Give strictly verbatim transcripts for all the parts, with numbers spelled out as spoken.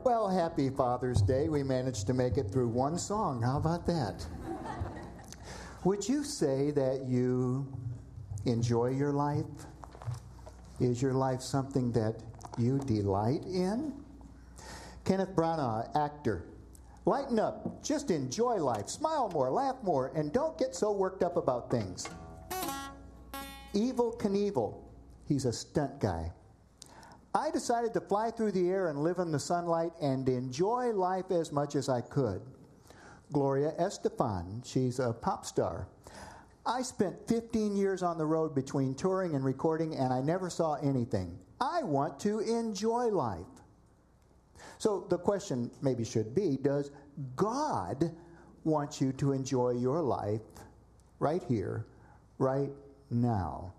Well, happy Father's Day. We managed to make it through one song. How about that? Would you say that you enjoy your life? Is your life something that you delight in? Kenneth Branagh, actor. Lighten up. Just enjoy life. Smile more, laugh more, and don't get so worked up about things. Evel Knievel. He's a stunt guy. I decided to fly through the air and live in the sunlight and enjoy life as much as I could. Gloria Estefan, she's a pop star. I spent fifteen years on the road between touring and recording, and I never saw anything. I want to enjoy life. So the question maybe should be, does God want you to enjoy your life right here, right now?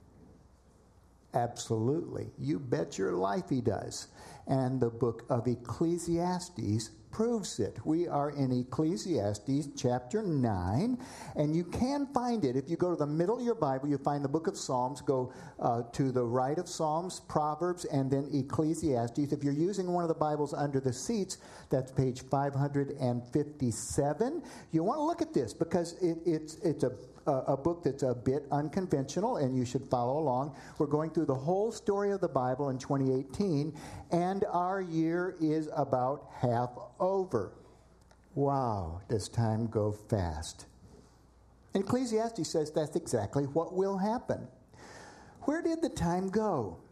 Absolutely. You bet your life he does. And the book of Ecclesiastes proves it. We are in Ecclesiastes chapter nine, and you can find it. If you go to the middle of your Bible, you find the book of Psalms. Go uh, to the right of Psalms, Proverbs, and then Ecclesiastes. If you're using one of the Bibles under the seats, that's page five hundred fifty-seven. You want to look at this because it, it's, it's a a book that's a bit unconventional, and you should follow along. We're going through the whole story of the Bible in twenty eighteen, and our year is about half over. Wow, does time go fast? And Ecclesiastes says that's exactly what will happen. Where did the time go?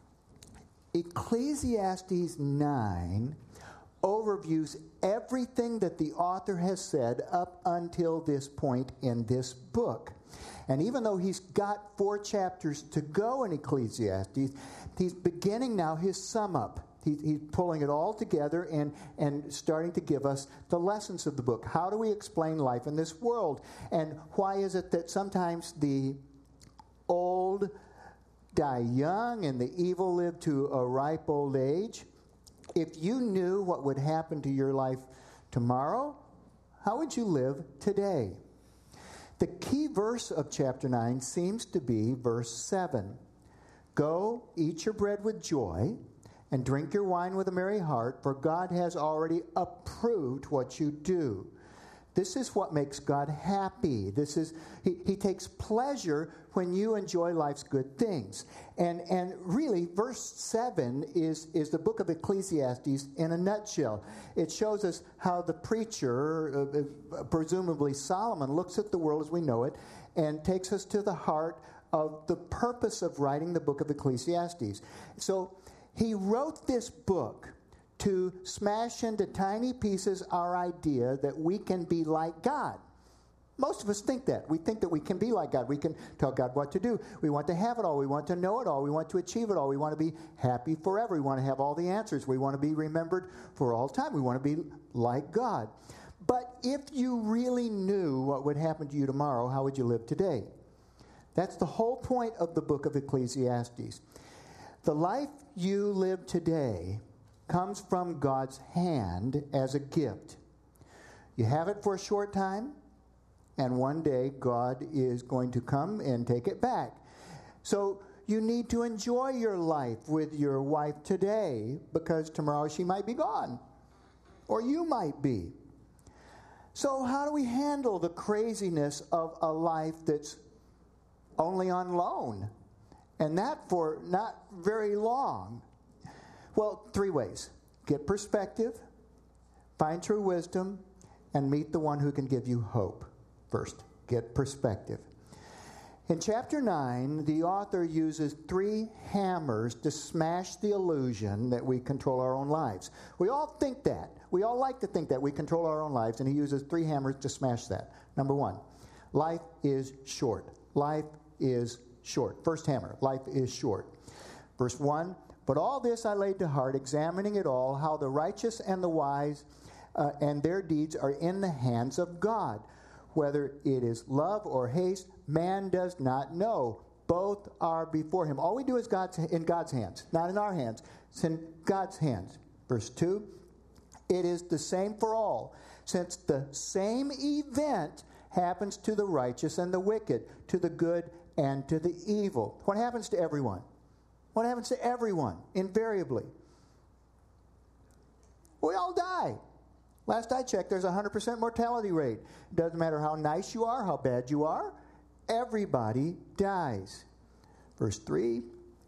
Ecclesiastes nine overviews everything that the author has said up until this point in this book. And even though he's got four chapters to go in Ecclesiastes, he's beginning now his sum up. He, he's pulling it all together and, and starting to give us the lessons of the book. How do we explain life in this world? And why is it that sometimes the old die young and the evil live to a ripe old age? If you knew what would happen to your life tomorrow, how would you live today? The key verse of chapter nine seems to be verse seven. Go, eat your bread with joy, and drink your wine with a merry heart, for God has already approved what you do. This is what makes God happy. This is he, he takes pleasure when you enjoy life's good things. And and really, verse seven is, is the book of Ecclesiastes in a nutshell. It shows us how the preacher, uh, presumably Solomon, looks at the world as we know it and takes us to the heart of the purpose of writing the book of Ecclesiastes. So he wrote this book to smash into tiny pieces our idea that we can be like God. Most of us think that. We think that we can be like God. We can tell God what to do. We want to have it all. We want to know it all. We want to achieve it all. We want to be happy forever. We want to have all the answers. We want to be remembered for all time. We want to be like God. But if you really knew what would happen to you tomorrow, how would you live today? That's the whole point of the book of Ecclesiastes. The life you live today comes from God's hand as a gift. You have it for a short time, and one day God is going to come and take it back. So you need to enjoy your life with your wife today, because tomorrow she might be gone, or you might be. So how do we handle the craziness of a life that's only on loan, and that for not very long? Well, three ways. Get perspective, find true wisdom, and meet the one who can give you hope. First, get perspective. In chapter nine, the author uses three hammers to smash the illusion that we control our own lives. We all think that. We all like to think that we control our own lives, and he uses three hammers to smash that. Number one, life is short. Life is short. First hammer, life is short. Verse one, but all this I laid to heart, examining it all, how the righteous and the wise uh, and their deeds are in the hands of God. Whether it is love or haste, man does not know. Both are before him. All we do is God's, in God's hands, not in our hands. It's in God's hands. Verse two, it is the same for all, since the same event happens to the righteous and the wicked, to the good and to the evil. What happens to everyone? What happens to everyone, invariably? We all die. Last I checked, there's a one hundred percent mortality rate. Doesn't matter how nice you are, how bad you are, everybody dies. Verse three.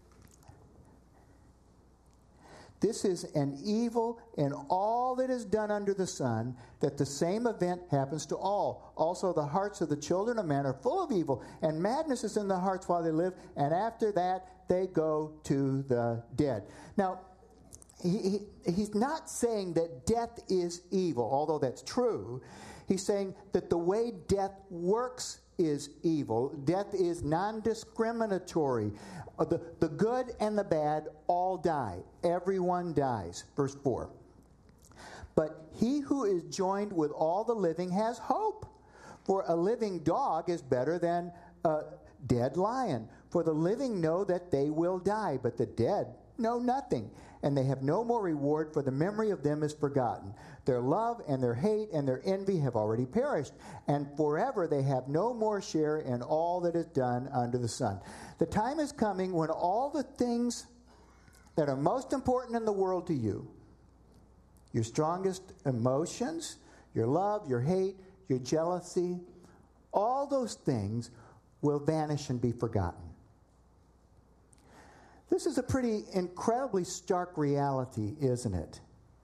This is an evil in all that is done under the sun, that the same event happens to all. Also the hearts of the children of men are full of evil, and madness is in the hearts while they live, and after that they go to the dead. Now, he, he, he's not saying that death is evil, although that's true. He's saying that the way death works is evil. Death is non-discriminatory. Uh, the, the good and the bad all die. Everyone dies. Verse four. But he who is joined with all the living has hope. For a living dog is better than a dead lion. For the living know that they will die, but the dead know nothing. And they have no more reward, for the memory of them is forgotten. Their love and their hate and their envy have already perished, and forever they have no more share in all that is done under the sun. The time is coming when all the things that are most important in the world to you, your strongest emotions, your love, your hate, your jealousy, all those things will vanish and be forgotten. This is a pretty incredibly stark reality, isn't it?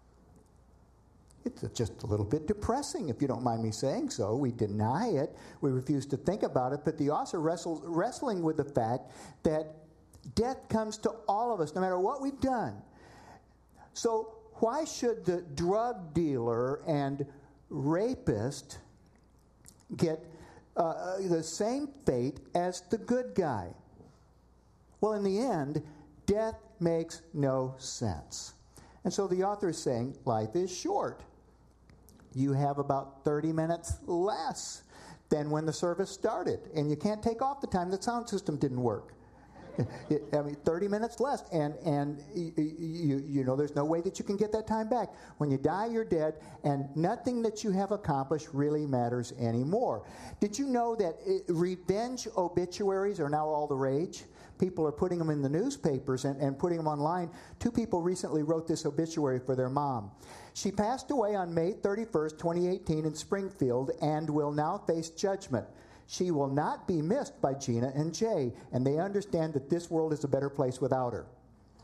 It's just a little bit depressing, if you don't mind me saying so. We deny it. We refuse to think about it. But the author wrestles, wrestling with the fact that death comes to all of us, no matter what we've done. So why should the drug dealer and rapist get uh, the same fate as the good guy? Well, in the end, death makes no sense. And so the author is saying life is short. You have about thirty minutes less than when the service started. And you can't take off the time the sound system didn't work. It, I mean, thirty minutes less, and and you, you you know there's no way that you can get that time back. When you die, you're dead, and nothing that you have accomplished really matters anymore. Did you know that it, revenge obituaries are now all the rage? People are putting them in the newspapers and, and putting them online. Two people recently wrote this obituary for their mom. She passed away on May thirty-first, twenty eighteen in Springfield and will now face judgment. She will not be missed by Gina and Jay, and they understand that this world is a better place without her.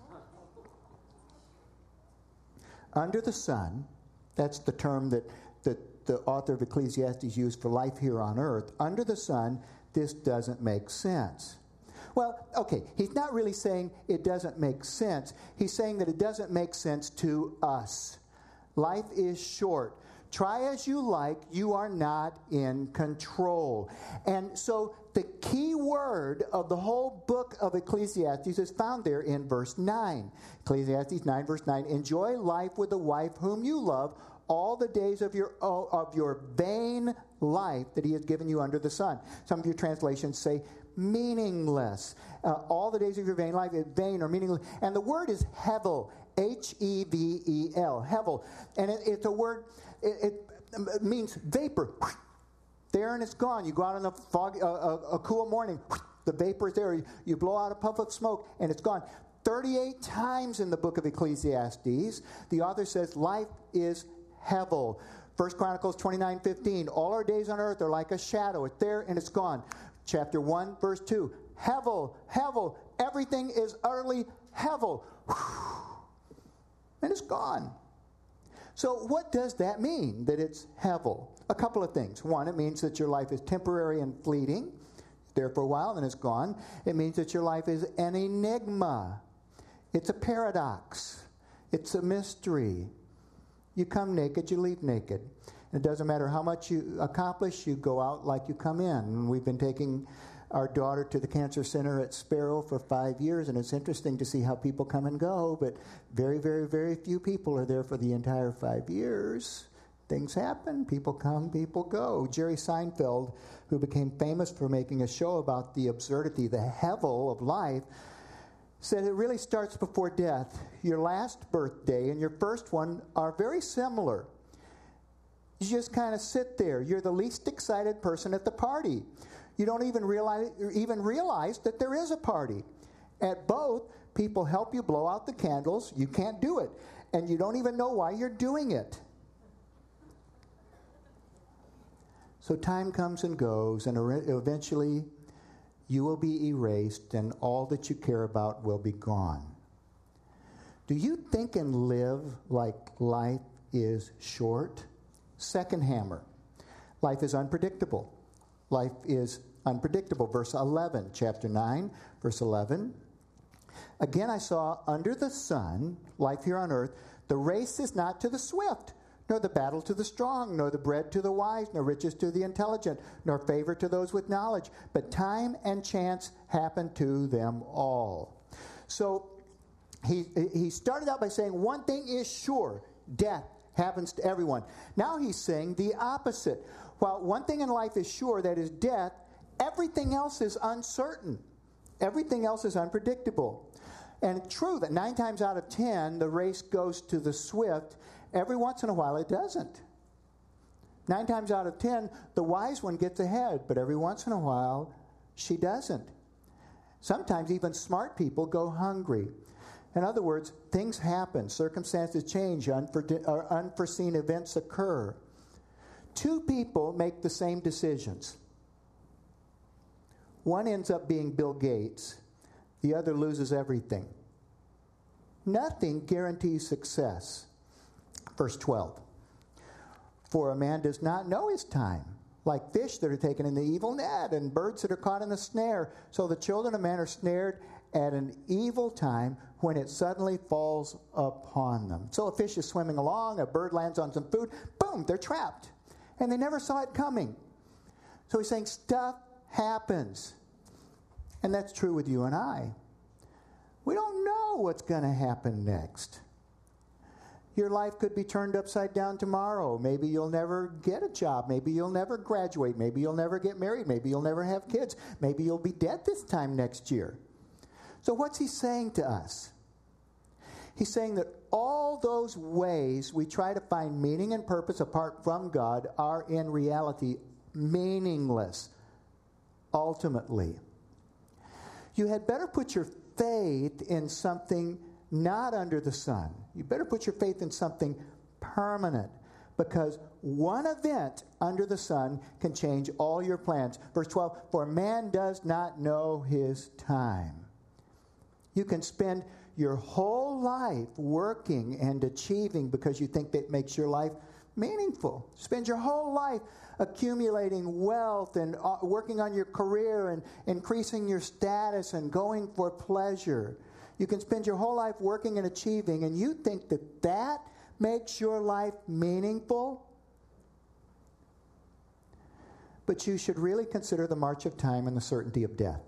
Under the sun, that's the term that, that the author of Ecclesiastes used for life here on earth. Under the sun, this doesn't make sense. Well, okay, he's not really saying it doesn't make sense. He's saying that it doesn't make sense to us. Life is short. Try as you like, you are not in control. And so the key word of the whole book of Ecclesiastes is found there in verse nine. Ecclesiastes nine, verse nine. Enjoy life with the wife whom you love all the days of your of your vain life that he has given you under the sun. Some of your translations say meaningless. Uh, all the days of your vain life is vain or meaningless. And the word is hevel, H E V E L, hevel. And it, it's a word, it, it means vapor. There and it's gone. You go out on a, fog, a, a, a cool morning, the vapor is there. You, you blow out a puff of smoke and it's gone. thirty-eight times in the book of Ecclesiastes, the author says life is hevel. First Chronicles twenty-nine fifteen, all our days on earth are like a shadow. It's there and it's gone. Chapter one, verse two, hevel, hevel, everything is utterly hevel. And it's gone. So what does that mean, that it's hevel? A couple of things. One, it means that your life is temporary and fleeting. It's there for a while, then it's gone. It means that your life is an enigma. It's a paradox. It's a mystery. You come naked, you leave naked. It doesn't matter how much you accomplish, you go out like you come in. We've been taking our daughter to the cancer center at Sparrow for five years, and it's interesting to see how people come and go, but very, very, very few people are there for the entire five years. Things happen. People come, people go. Jerry Seinfeld, who became famous for making a show about the absurdity, the hevel of life, said it really starts before death. Your last birthday and your first one are very similar. You just kind of sit there. You're the least excited person at the party. You don't even realize, even realize that there is a party. At both, people help you blow out the candles. You can't do it. and you don't even know why you're doing it. So time comes and goes, and eventually you will be erased, and all that you care about will be gone. Do you think and live like life is short? Second hammer. Life is unpredictable. Life is unpredictable. Verse eleven, chapter nine, verse eleven. Again I saw under the sun, life here on earth, the race is not to the swift, nor the battle to the strong, nor the bread to the wise, nor riches to the intelligent, nor favor to those with knowledge. But time and chance happen to them all. So he, he started out by saying one thing is sure, death happens to everyone. Now he's saying the opposite. While one thing in life is sure, that is death, everything else is uncertain. Everything else is unpredictable. And true that nine times out of ten, the race goes to the swift. Every once in a while, it doesn't. Nine times out of ten, the wise one gets ahead, but every once in a while, she doesn't. Sometimes even smart people go hungry. In other words, things happen, circumstances change, unfor- unforeseen events occur. Two people make the same decisions. One ends up being Bill Gates. The other loses everything. Nothing guarantees success. Verse twelve. For a man does not know his time, like fish that are taken in the evil net and birds that are caught in the snare. So the children of man are snared at an evil time when it suddenly falls upon them. So a fish is swimming along, a bird lands on some food, boom, they're trapped. And they never saw it coming. So he's saying stuff happens. And that's true with you and I. We don't know what's going to happen next. Your life could be turned upside down tomorrow. Maybe you'll never get a job. Maybe you'll never graduate. Maybe you'll never get married. Maybe you'll never have kids. Maybe you'll be dead this time next year. So what's he saying to us? He's saying that all those ways we try to find meaning and purpose apart from God are in reality meaningless, ultimately. You had better put your faith in something not under the sun. You better put your faith in something permanent, because one event under the sun can change all your plans. Verse twelve, for man does not know his time. You can spend your whole life working and achieving because you think that makes your life meaningful. Spend your whole life accumulating wealth and uh, working on your career and increasing your status and going for pleasure. You can spend your whole life working and achieving, and you think that that makes your life meaningful? But you should really consider the march of time and the certainty of death.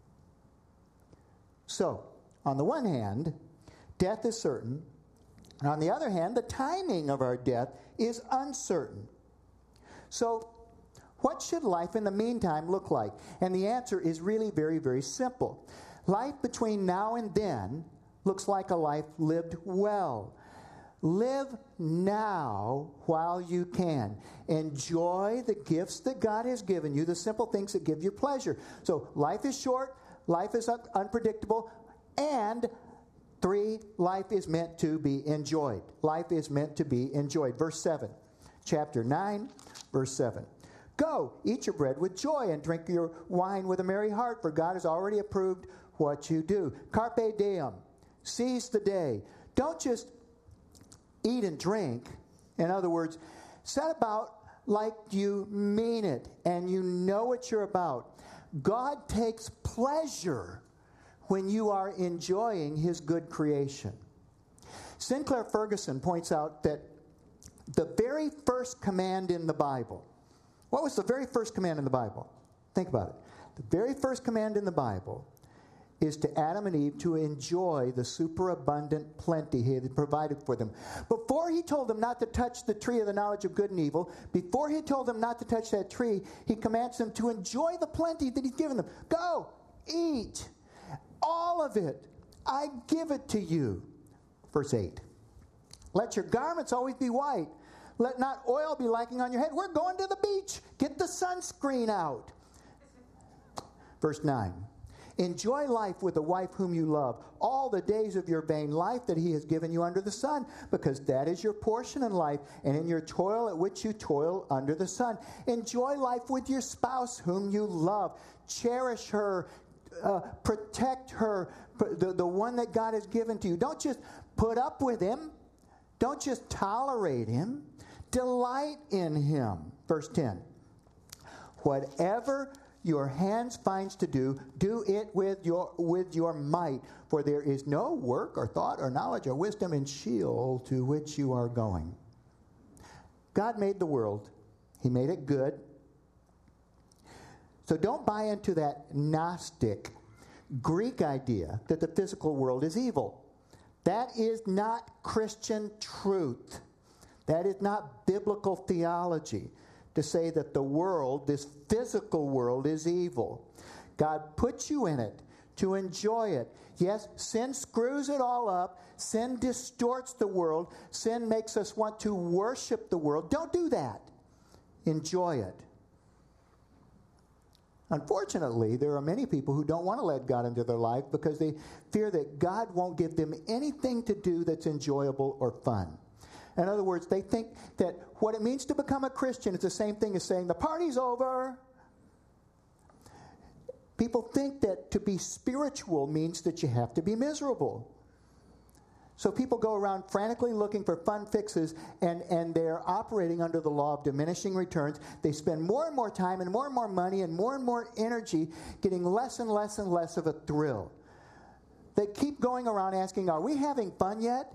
So, on the one hand, death is certain. And on the other hand, the timing of our death is uncertain. So, what should life in the meantime look like? And the answer is really very, very simple. Life between now and then looks like a life lived well. Live now while you can. Enjoy the gifts that God has given you, the simple things that give you pleasure. So, life is short, life is un- unpredictable, and three, life is meant to be enjoyed. Life is meant to be enjoyed. Verse seven, chapter nine, verse seven. Go, eat your bread with joy and drink your wine with a merry heart, for God has already approved what you do. Carpe diem. Seize the day. Don't just eat and drink. In other words, set about like you mean it and you know what you're about. God takes pleasure when you are enjoying his good creation. Sinclair Ferguson points out that the very first command in the Bible, what was the very first command in the Bible? Think about it. The very first command in the Bible is to Adam and Eve to enjoy the superabundant plenty he had provided for them. Before he told them not to touch the tree of the knowledge of good and evil, before he told them not to touch that tree, he commands them to enjoy the plenty that he's given them. Go, eat, all of it. I give it to you. Verse eight. Let your garments always be white. Let not oil be lacking on your head. We're going to the beach. Get the sunscreen out. Verse nine. Enjoy life with the wife whom you love, all the days of your vain life that he has given you under the sun, because that is your portion in life, and in your toil at which you toil under the sun. Enjoy life with your spouse whom you love. Cherish her, uh, protect her, the, the one that God has given to you. Don't just put up with him. Don't just tolerate him. Delight in him. Verse ten. Whatever your hands finds to do, do it with your with your might. For there is no work or thought or knowledge or wisdom in Sheol to which you are going. God made the world. He made it good. So don't buy into that Gnostic Greek idea that the physical world is evil. That is not Christian truth. That is not biblical theology to say that the world, this physical world, is evil. God puts you in it to enjoy it. Yes, sin screws it all up. Sin distorts the world. Sin makes us want to worship the world. Don't do that. Enjoy it. Unfortunately, there are many people who don't want to let God into their life because they fear that God won't give them anything to do that's enjoyable or fun. In other words, they think that what it means to become a Christian is the same thing as saying, the party's over. People think that to be spiritual means that you have to be miserable. So people go around frantically looking for fun fixes, and, and they're operating under the law of diminishing returns. They spend more and more time and more and more money and more and more energy getting less and less and less of a thrill. They keep going around asking, are we having fun yet?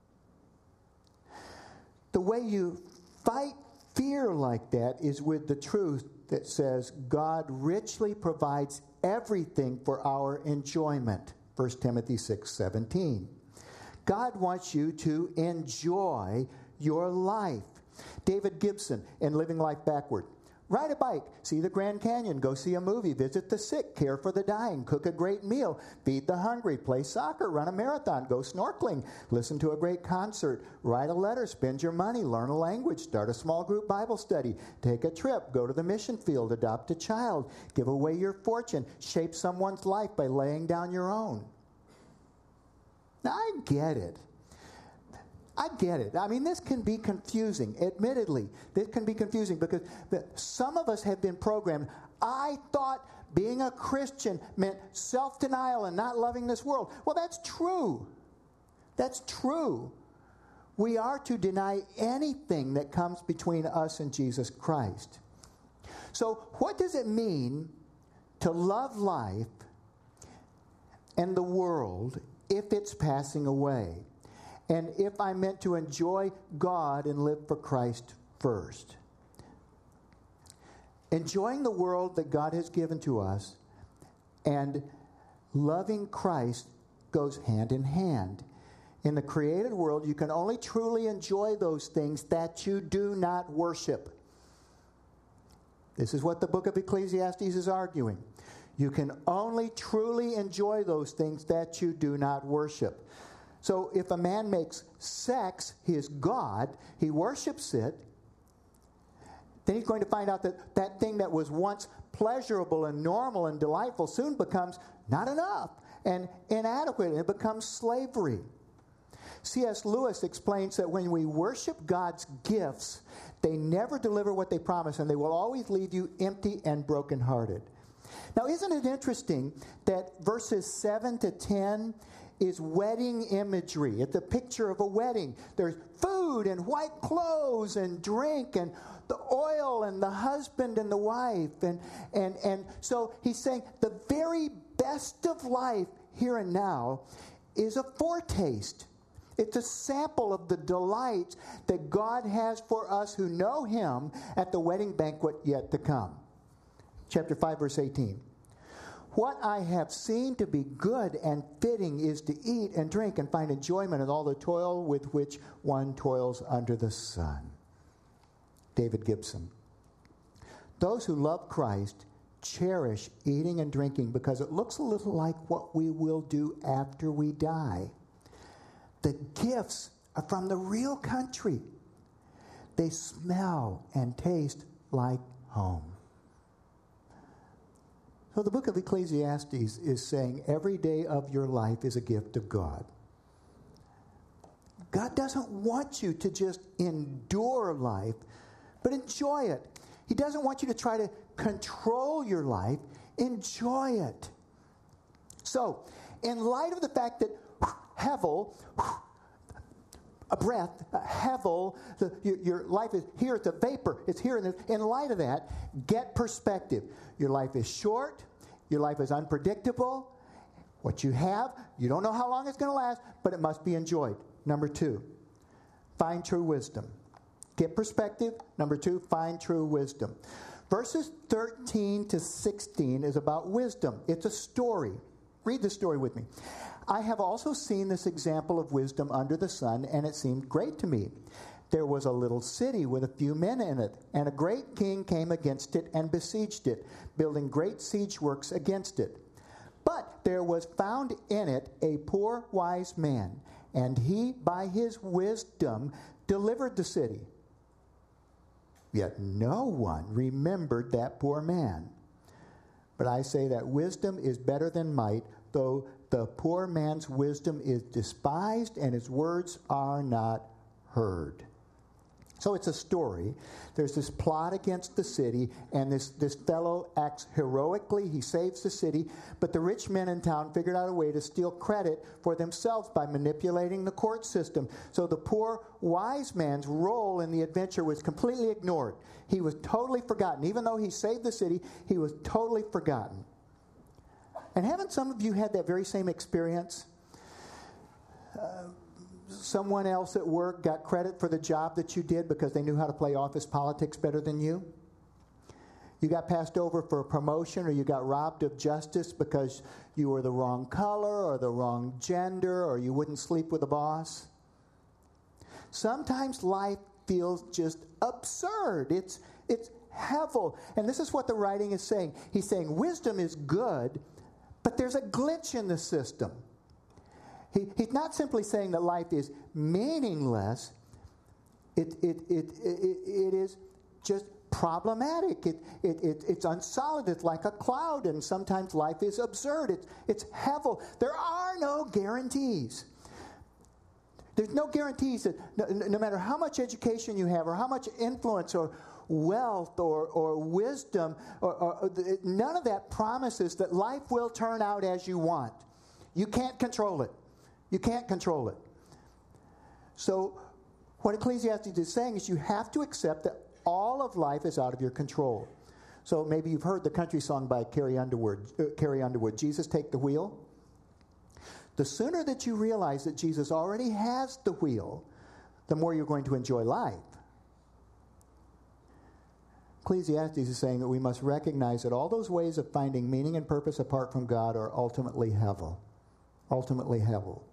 The way you fight fear like that is with the truth that says God richly provides everything for our enjoyment. First Timothy six seventeen. God wants you to enjoy your life. David Gibson in Living Life Backward. Ride a bike, see the Grand Canyon, go see a movie, visit the sick, care for the dying, cook a great meal, feed the hungry, play soccer, run a marathon, go snorkeling, listen to a great concert, write a letter, spend your money, learn a language, start a small group Bible study, take a trip, go to the mission field, adopt a child, give away your fortune, shape someone's life by laying down your own. Now, I get it. I get it. I mean, this can be confusing. Admittedly, this can be confusing because some of us have been programmed. I thought being a Christian meant self-denial and not loving this world. Well, that's true. That's true. We are to deny anything that comes between us and Jesus Christ. So, what does it mean to love life and the world if it's passing away? And if I'm meant to enjoy God and live for Christ first? Enjoying the world that God has given to us and loving Christ goes hand in hand. In the created world, you can only truly enjoy those things that you do not worship. This is what the book of Ecclesiastes is arguing. You can only truly enjoy those things that you do not worship. So if a man makes sex his God, he worships it, then he's going to find out that that thing that was once pleasurable and normal and delightful soon becomes not enough and inadequate, and it becomes slavery. C S Lewis explains that when we worship God's gifts, they never deliver what they promise, and they will always leave you empty and brokenhearted. Now, isn't it interesting that verses seven to ten is wedding imagery? It's a picture of a wedding. There's food and white clothes and drink and the oil and the husband and the wife. And, and, and so he's saying the very best of life here and now is a foretaste. It's a sample of the delights that God has for us who know him at the wedding banquet yet to come. Chapter five, verse eighteen. What I have seen to be good and fitting is to eat and drink and find enjoyment in all the toil with which one toils under the sun. David Gibson. Those who love Christ cherish eating and drinking because it looks a little like what we will do after we die. The gifts are from the real country. They smell and taste like home. So the book of Ecclesiastes is saying every day of your life is a gift of God. God doesn't want you to just endure life, but enjoy it. He doesn't want you to try to control your life. Enjoy it. So, in light of the fact that Hevel, a breath, a Hevel, the, your, your life is here, it's a vapor, it's here. In, in light of that, get perspective. Your life is short, your life is unpredictable. What you have, you don't know how long it's going to last, but it must be enjoyed. Number two, find true wisdom. Get perspective. Number two, find true wisdom. Verses thirteen to sixteen is about wisdom. It's a story. Read the story with me. I have also seen this example of wisdom under the sun, and it seemed great to me. There was a little city with a few men in it, and a great king came against it and besieged it, building great siege works against it. But there was found in it a poor wise man, and he, by his wisdom, delivered the city. Yet no one remembered that poor man. But I say that wisdom is better than might, though the poor man's wisdom is despised and his words are not heard. So it's a story. There's this plot against the city, and this, this fellow acts heroically. He saves the city, but the rich men in town figured out a way to steal credit for themselves by manipulating the court system. So the poor wise man's role in the adventure was completely ignored. He was totally forgotten. Even though he saved the city, he was totally forgotten. And haven't some of you had that very same experience? Uh, Someone else at work got credit for the job that you did because they knew how to play office politics better than you. You got passed over for a promotion, or you got robbed of justice because you were the wrong color or the wrong gender, or you wouldn't sleep with the boss. Sometimes life feels just absurd. It's, it's hevel. And this is what the writing is saying. He's saying wisdom is good, but there's a glitch in the system. He, he's not simply saying that life is meaningless. It, it, it, it, it is just problematic. It, it, it, it's unsolid. It's like a cloud, and sometimes life is absurd. It, it's hevel. There are no guarantees. There's no guarantees that no, no matter how much education you have or how much influence or wealth or, or wisdom, or, or, or none of that promises that life will turn out as you want. You can't control it. You can't control it. So what Ecclesiastes is saying is you have to accept that all of life is out of your control. So maybe you've heard the country song by Carrie Underwood, uh, Carrie Underwood, Jesus Take the Wheel. The sooner that you realize that Jesus already has the wheel, the more you're going to enjoy life. Ecclesiastes is saying that we must recognize that all those ways of finding meaning and purpose apart from God are ultimately hevel. Ultimately hevel.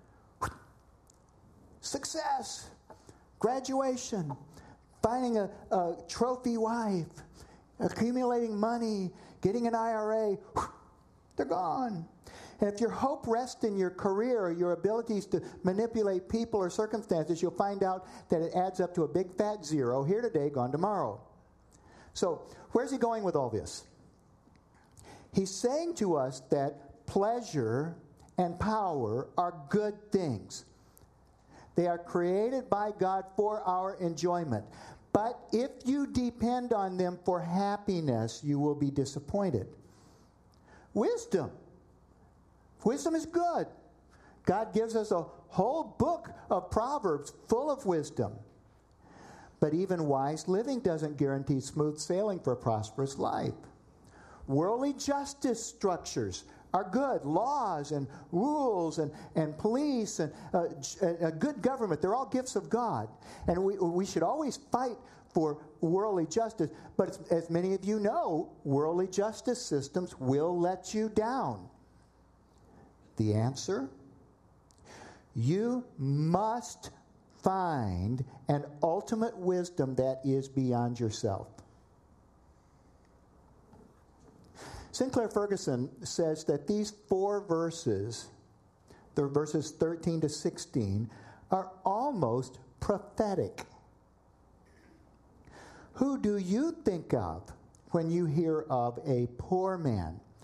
Success, graduation, finding a, a trophy wife, accumulating money, getting an I R A, they're gone. And if your hope rests in your career or your abilities to manipulate people or circumstances, you'll find out that it adds up to a big fat zero, here today, gone tomorrow. So, where's he going with all this? He's saying to us that pleasure and power are good things. They are created by God for our enjoyment. But if you depend on them for happiness, you will be disappointed. Wisdom. Wisdom is good. God gives us a whole book of Proverbs full of wisdom. But even wise living doesn't guarantee smooth sailing for a prosperous life. Worldly justice structures are good. Laws and rules and, and police and uh, a good government, they're all gifts of God. And we, we should always fight for worldly justice. But as, as many of you know, worldly justice systems will let you down. The answer? You must find an ultimate wisdom that is beyond yourself. Sinclair Ferguson says that these four verses, the verses thirteen to sixteen, are almost prophetic. Who do you think of when you hear of a poor man?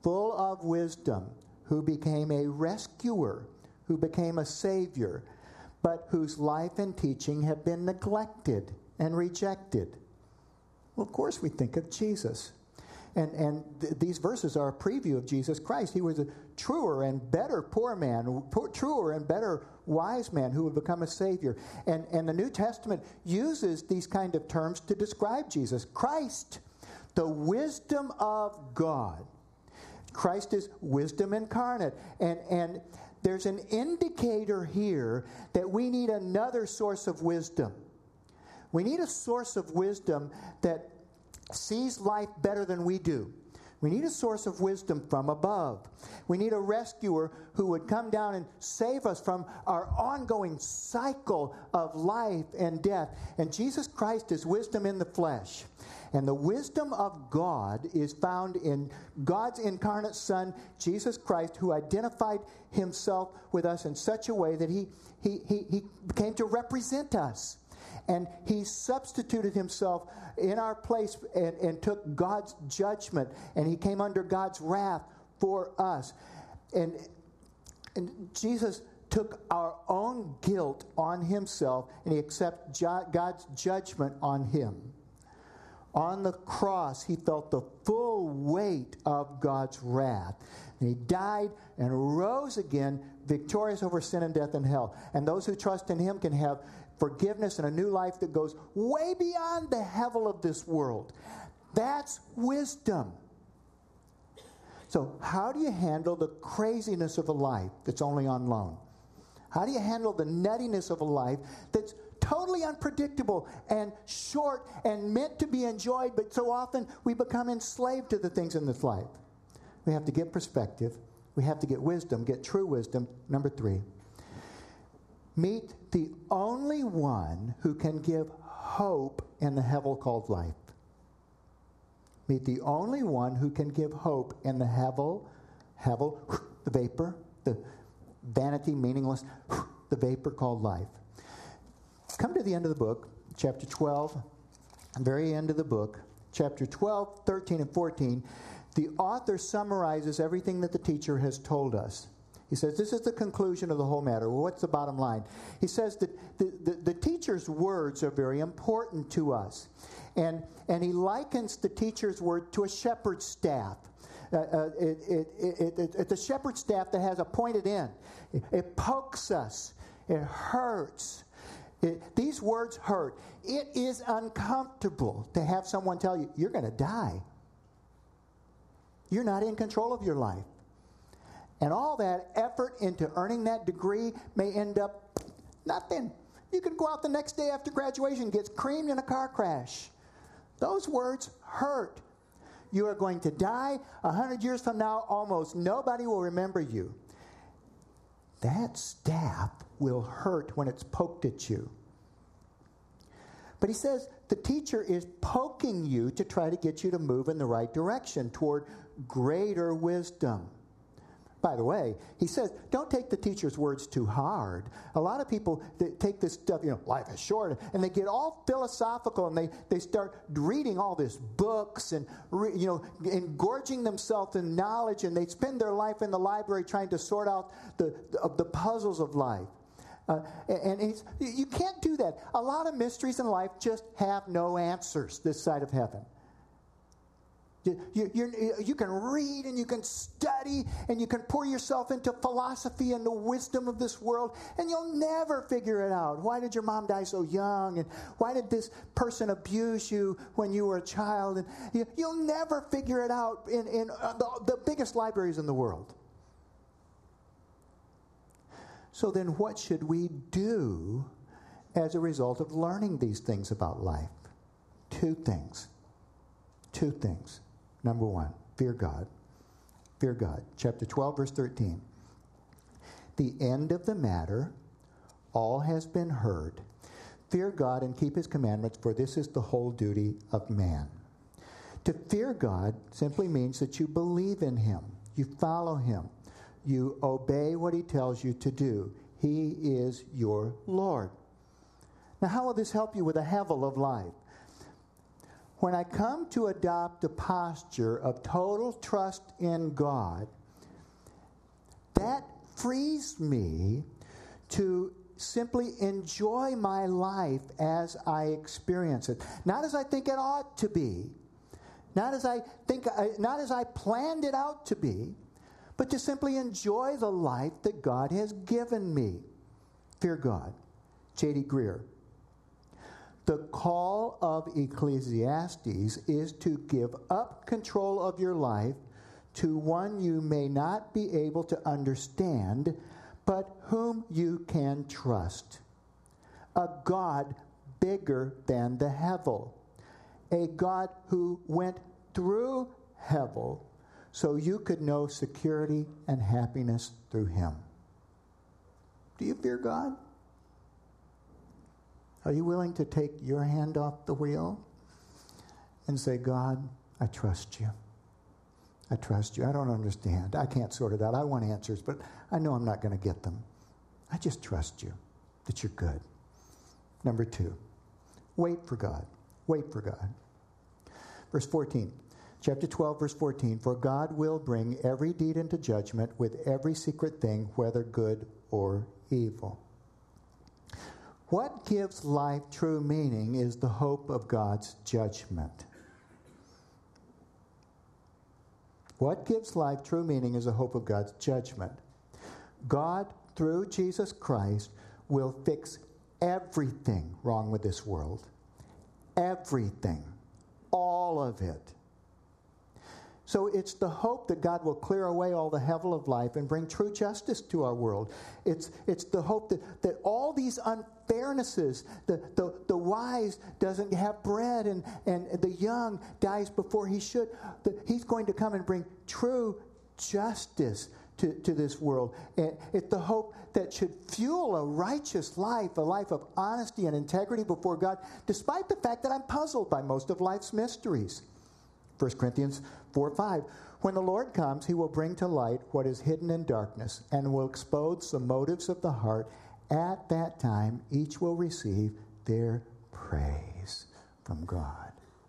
full of wisdom, who became a rescuer, who became a savior, but whose life and teaching have been neglected and rejected. Well, of course we think of Jesus. And, and th- these verses are a preview of Jesus Christ. He was a truer and better poor man, poor, truer and better wise man who would become a savior. And, and the New Testament uses these kind of terms to describe Jesus. Christ, the wisdom of God. Christ is wisdom incarnate. And, and there's an indicator here that we need another source of wisdom. We need a source of wisdom that sees life better than we do. We need a source of wisdom from above. We need a rescuer who would come down and save us from our ongoing cycle of life and death. And Jesus Christ is wisdom in the flesh. And the wisdom of God is found in God's incarnate Son, Jesus Christ, who identified himself with us in such a way that he, he, he, he came to represent us. And he substituted himself in our place and, and took God's judgment. And he came under God's wrath for us. And, and Jesus took our own guilt on himself, and he accepted ju- God's judgment on him. On the cross, he felt the full weight of God's wrath. And he died and rose again, victorious over sin and death and hell. And those who trust in him can have forgiveness and a new life that goes way beyond the hevel of this world. That's wisdom. So how do you handle the craziness of a life that's only on loan? How do you handle the nuttiness of a life that's totally unpredictable and short and meant to be enjoyed, but so often we become enslaved to the things in this life? We have to get perspective. We have to get wisdom, get true wisdom. Number three, meet the only one who can give hope in the hevel called life. Meet the only one who can give hope in the hevel, hevel, the vapor, the vanity, meaningless, the vapor called life. Come to the end of the book, chapter twelve, very end of the book, chapter twelve, thirteen, and fourteen. The author summarizes everything that the teacher has told us. He says, this is the conclusion of the whole matter. Well, what's the bottom line? He says that the, the, the teacher's words are very important to us. And, and he likens the teacher's word to a shepherd's staff. Uh, uh, it, it, it, it, it's a shepherd's staff that has a pointed end. It, it pokes us. It hurts. It, these words hurt. It is uncomfortable to have someone tell you, you're going to die. You're not in control of your life. And all that effort into earning that degree may end up nothing. You could go out the next day after graduation and get creamed in a car crash. Those words hurt. You are going to die. A hundred years from now, almost nobody will remember you. That staff will hurt when it's poked at you. But he says the teacher is poking you to try to get you to move in the right direction toward greater wisdom. By the way, he says, don't take the teacher's words too hard. A lot of people that take this stuff, you know, life is short, and they get all philosophical, and they, they start reading all these books and, re, you know, engorging themselves in knowledge, and they spend their life in the library trying to sort out the, the, the puzzles of life. Uh, and he's, you can't do that. A lot of mysteries in life just have no answers this side of heaven. You, you, you, you can read and you can study and you can pour yourself into philosophy and the wisdom of this world, and you'll never figure it out. Why did your mom die so young? And why did this person abuse you when you were a child? And you, you'll never figure it out in, in uh, the, the biggest libraries in the world. So then what should we do as a result of learning these things about life? Two things. Two things. Number one, fear God. Fear God. Chapter twelve, verse thirteen. The end of the matter, all has been heard. Fear God and keep his commandments, for this is the whole duty of man. To fear God simply means that you believe in him. You follow him. You obey what he tells you to do. He is your Lord. Now, how will this help you with the hevel of life? when I come to adopt a posture of total trust in God, that frees me to simply enjoy my life as I experience it. Not as I think it ought to be. Not as I think, not as I planned it out to be, but to simply enjoy the life that God has given me. Fear God. J D Greer. The call of Ecclesiastes is to give up control of your life to one you may not be able to understand, but whom you can trust. A God bigger than the Hevel. A God who went through Hevel so you could know security and happiness through him. Do you fear God? Are you willing to take your hand off the wheel and say, God, I trust you. I trust you. I don't understand. I can't sort it out. I want answers, but I know I'm not going to get them. I just trust you that you're good. Number two, wait for God. Wait for God. Verse fourteen, chapter twelve, verse fourteen, for God will bring every deed into judgment with every secret thing, whether good or evil. What gives life true meaning is the hope of God's judgment. What gives life true meaning is the hope of God's judgment. God, through Jesus Christ, will fix everything wrong with this world. Everything. All of it. So it's the hope that God will clear away all the hevel of life and bring true justice to our world. It's it's the hope that, that all these unfairnesses, the, the, the wise doesn't have bread and, and the young dies before he should. That he's going to come and bring true justice to, to this world. And it's the hope that should fuel a righteous life, a life of honesty and integrity before God, despite the fact that I'm puzzled by most of life's mysteries. First Corinthians four five. When the Lord comes, he will bring to light what is hidden in darkness and will expose the motives of the heart. At that time, each will receive their praise from God.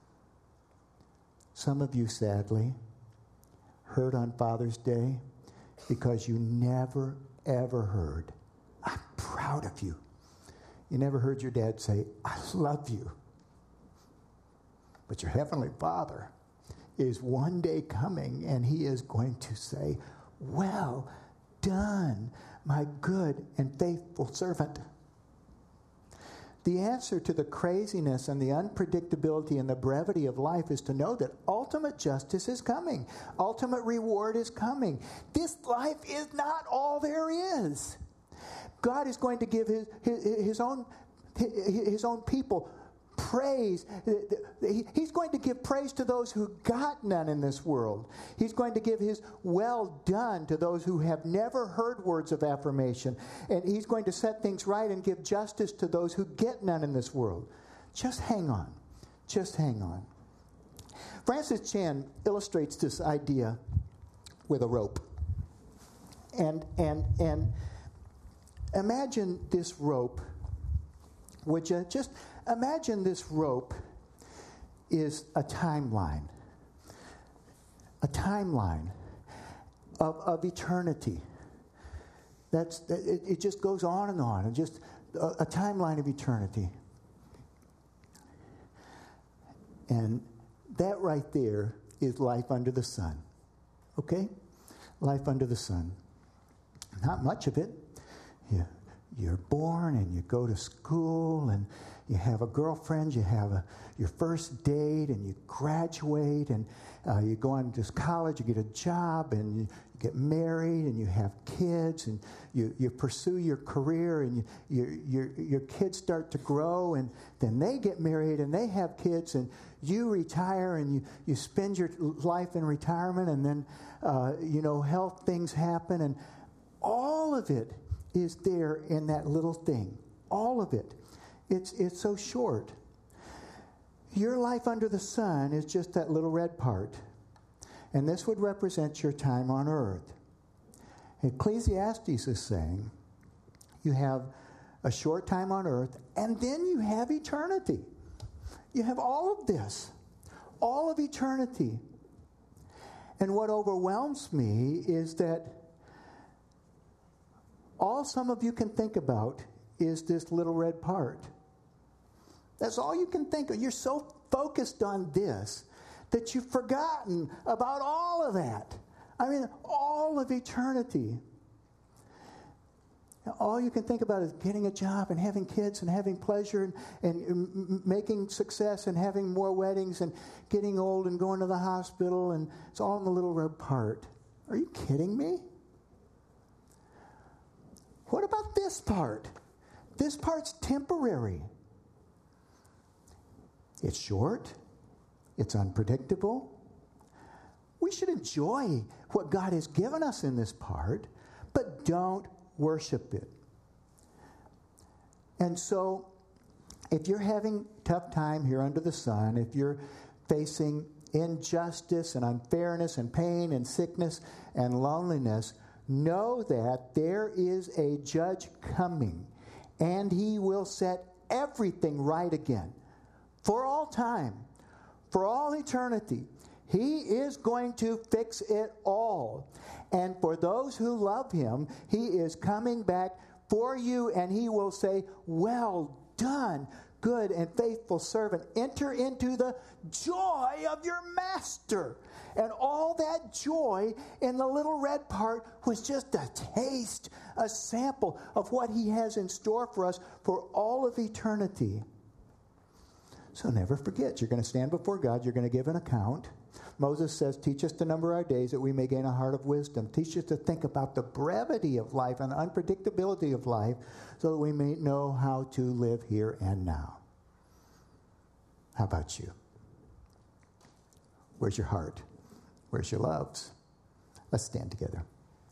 Some of you, sadly, heard on Father's Day because you never, ever heard, I'm proud of you. You never heard your dad say, I love you. But your Heavenly Father is one day coming, and he is going to say, well done, my good and faithful servant. The answer to the craziness and the unpredictability and the brevity of life is to know that ultimate justice is coming. Ultimate reward is coming. This life is not all there is. God is going to give his, his, his own his own people praise. He's going to give praise to those who got none in this world. He's going to give his well done to those who have never heard words of affirmation. And he's going to set things right and give justice to those who get none in this world. Just hang on. Just hang on. Francis Chan illustrates this idea with a rope. And and and imagine this rope. Would you just imagine this rope is a timeline, a timeline of, of eternity. That's it, it just goes on and on, and just a, a timeline of eternity. And that right there is life under the sun. Okay? Life under the sun. Not much of it. Yeah. You're born and you go to school and you have a girlfriend, you have a, your first date, and you graduate, and uh, you go on to college, you get a job, and you get married, and you have kids, and you, you pursue your career, and you, you, your, your kids start to grow, and then they get married, and they have kids, and you retire, and you, you spend your life in retirement, and then, uh, you know, health things happen, and all of it is there in that little thing. All of it. It's it's so short. Your life under the sun is just that little red part. And this would represent your time on earth. Ecclesiastes is saying you have a short time on earth, and then you have eternity. You have all of this. all of eternity. And what overwhelms me is that all some of you can think about is this little red part. That's all you can think of. You're so focused on this that you've forgotten about all of that. I mean, all of eternity. All you can think about is getting a job and having kids and having pleasure and, and m- making success and having more weddings and getting old and going to the hospital, and it's all in the little red part. Are you kidding me? What about this part? This part's temporary. It's short. It's unpredictable. We should enjoy what God has given us in this part, but don't worship it. And so, if you're having a tough time here under the sun, if you're facing injustice and unfairness and pain and sickness and loneliness, know that there is a judge coming, and he will set everything right again for all time, for all eternity. He is going to fix it all. And for those who love him, he is coming back for you, and he will say, "Well done, good and faithful servant. Enter into the joy of your master." And all that joy in the little red part was just a taste, a sample of what he has in store for us for all of eternity. So never forget, you're going to stand before God, you're going to give an account. Moses says, teach us to number our days that we may gain a heart of wisdom. Teach us to think about the brevity of life and the unpredictability of life so that we may know how to live here and now. How about you? Where's your heart? Where's your loves? Let's stand together.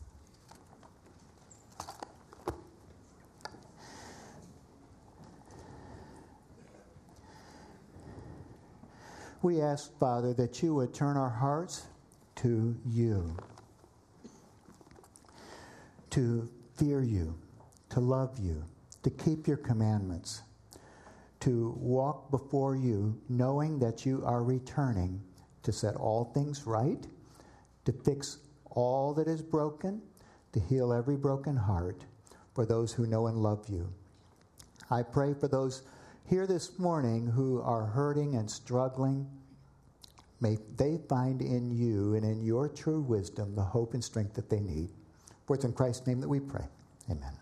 We ask, Father, that you would turn our hearts to you, to fear you, to love you, to keep your commandments, to walk before you knowing that you are returning to set all things right, to fix all that is broken, to heal every broken heart for those who know and love you. I pray for those here this morning who are hurting and struggling. May they find in you and in your true wisdom the hope and strength that they need. For it's in Christ's name that we pray. Amen.